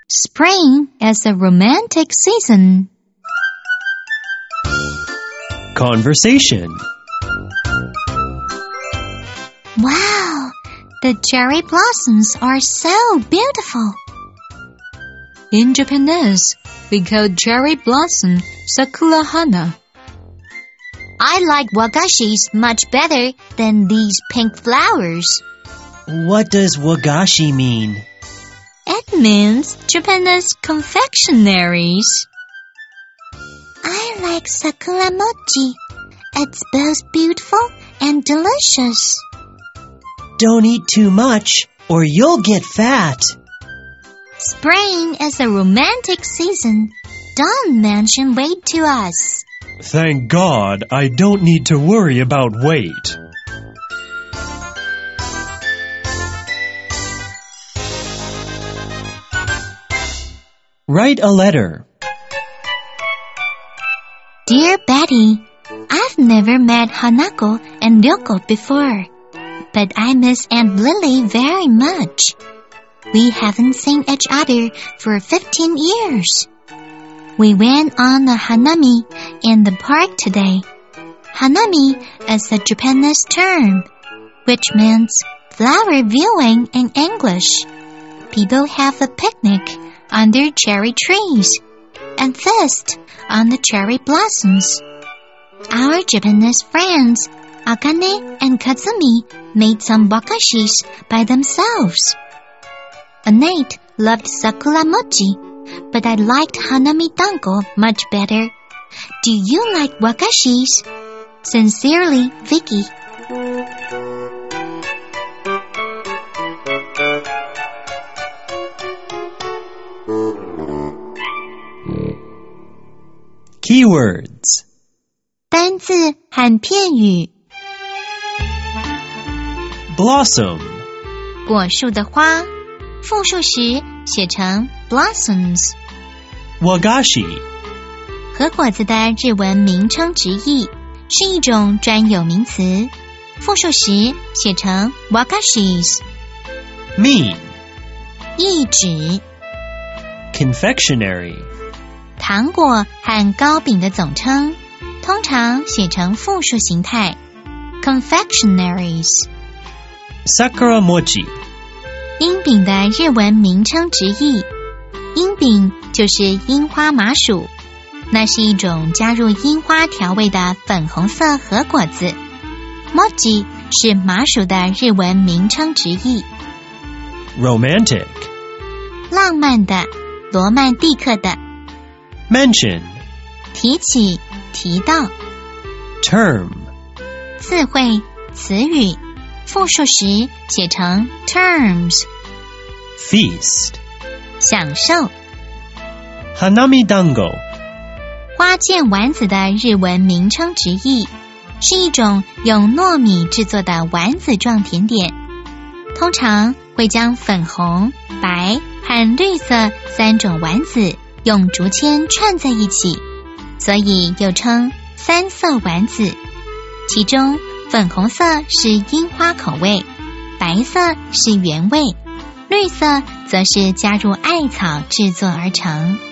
Spring is a romantic season. Conversation. Wow, the cherry blossoms are so beautiful. In Japanese, we call cherry blossom sakura hana. I like wagashis much better than these pink flowers. What does wagashi mean? It means Japanese confectionaries. I like sakura mochi. It's both beautiful and delicious. Don't eat too much or you'll get fat. Spring is a romantic season. Don't mention weight to us. Thank God I don't need to worry about weight. Write a letter. Dear Betty, I've never met Hanako and Ryoko before, but I miss Aunt Lily very much. We haven't seen each other for 15 years. We went on a hanami in the park today. Hanami is a Japanese term, which means flower viewing in English. People have a picnic under cherry trees and feast on the cherry blossoms. Our Japanese friends, Akane and Katsumi, made some wakashis by themselves. Annette loved sakura mochi, but I liked hanami dango much better. Do you like wakashis? Sincerely, Vicky. Keywords. 单字和片语。 Blossom. 果树的花，复数时写成 blossoms。 Wagashi. 和果子的日文名称直译，是一种专有名词，复数时写成 wakashis。 Mean. 意指 Confectionery. 糖果和糕饼的总称，通常写成复数形态 confectionaries。 Sakura mochi. 樱饼的日文名称直译，樱饼就是樱花麻薯，那是一种加入樱花调味的粉红色和果子。 mochi 是麻薯的日文名称直译。 Romantic. 浪漫的，罗曼蒂克的。 Mention. 提起，提到。 Term. 词汇，词语，复数时写成 terms。 Feast. 享受。 Hanami dango. 花见丸子的日文名称直译，是一种用糯米制作的丸子状甜点，通常会将粉红、白和绿色三种丸子用竹签串在一起，所以又称三色丸子。其中粉红色是樱花口味，白色是原味，绿色则是加入艾草制作而成。